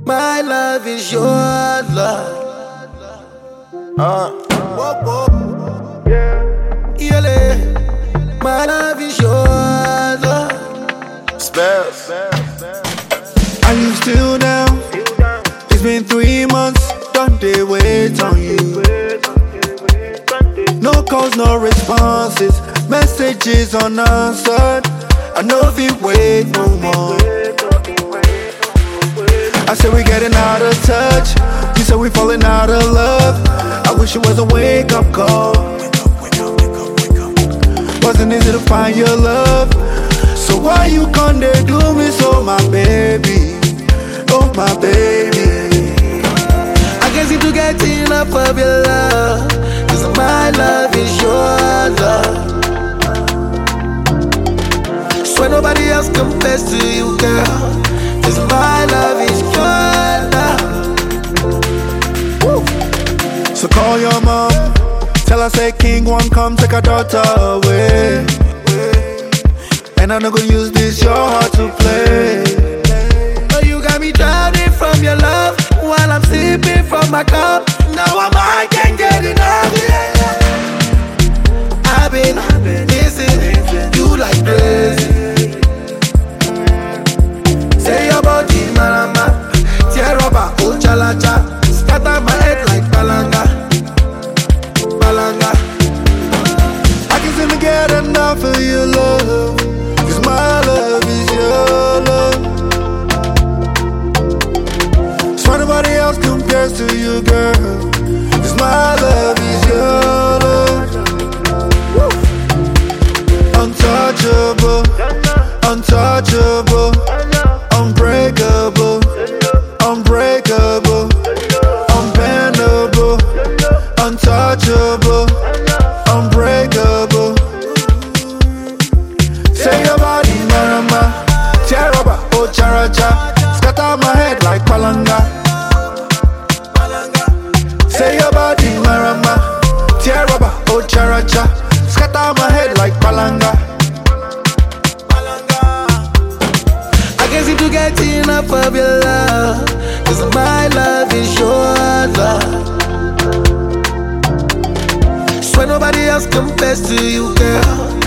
My love is your love. Whoa, whoa. Yeah. My love is your love. Spells. Are you still down? It's been 3 months, don't they wait on you? No calls, no responses, messages unanswered. I know if you wait no more. I said we getting out of touch. You said we falling out of love. I wish it was a wake-up call. Wasn't easy to find your love. So why you can't do me so, my baby? Oh, my baby. I can't seem to get enough of your love, 'cause my love is your love. Swear nobody else compares to you, girl, 'cause my love is your love. Woo. So call your mom, tell her say King One come take her daughter away. And I'm not gonna use this your heart to play. Oh, you got me drowning from your love while I'm sipping from my cup. Now I can't get enough. I've been missing you like crazy. Say your body, marama, tear up a whole chalacha, scatter my head like balanga, balanga. I can't seem to get enough of your love, 'cause my love is your love. Swear nobody else compares to you, girl, 'cause my love is your love. Untouchable, untouchable, unbreakable, unbreakable, unbendable, untouchable, unbreakable. Say your body, marama, tear up a whole characha, scatter my head like palanga. Say your body, marama, tear up a whole characha, scatter my head like palanga. I can't seem to get enough of your love, 'cause my love is your love. Swear nobody else compares to you, girl,